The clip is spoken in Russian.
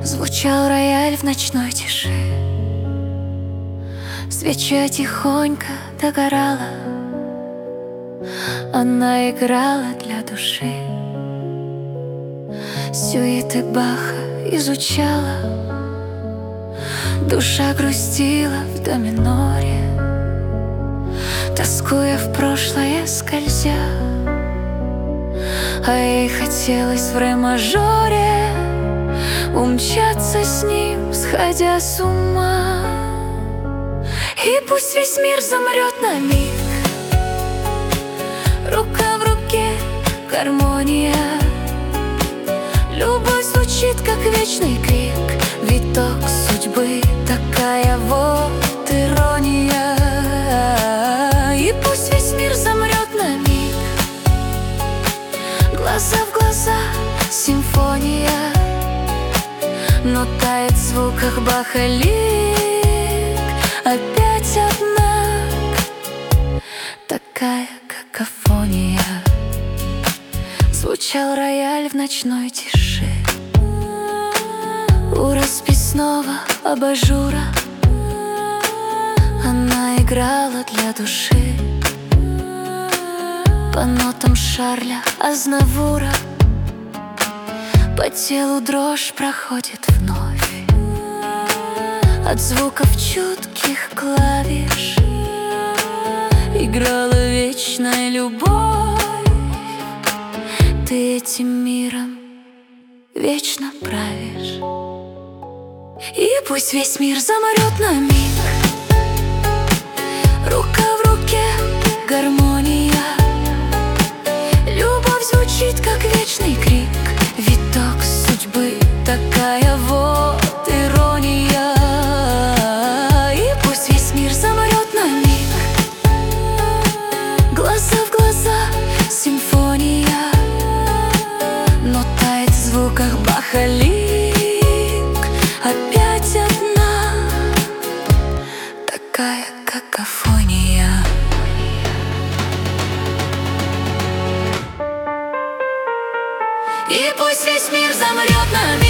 Звучал рояль в ночной тиши, свеча тихонько догорала. Она играла для души, сюиты Баха изучала. Душа грустила в до миноре, тоскуя в прошлое скользя. А ей хотелось в ре-мажоре умчаться с ним, сходя с ума. И пусть весь мир замрет на миг, рука в руке гармония. Любовь звучит, как вечный крик, виток судьбы, такая вот ирония. И пусть весь мир замрет на миг, глаза в глаза симфония. Но тает в звуках Баха лик, опять одна такая какофония. Звучал рояль в ночной тиши, у расписного абажура. Она играла для души по нотам Шарля Азнавура. По телу дрожь проходит вновь от звуков чутких клавиш. Играла вечная любовь, ты этим миром вечно правишь. И пусть весь мир замрет на миг, рука в руке гармония. Любовь звучит, как вечный крик, виток судьбы, такая вот ирония. И пусть весь мир замрет на миг, глаза в глаза симфония. Но тает в звуках Баха лик, опять одна такая какофония. И пусть весь мир замрет на миг,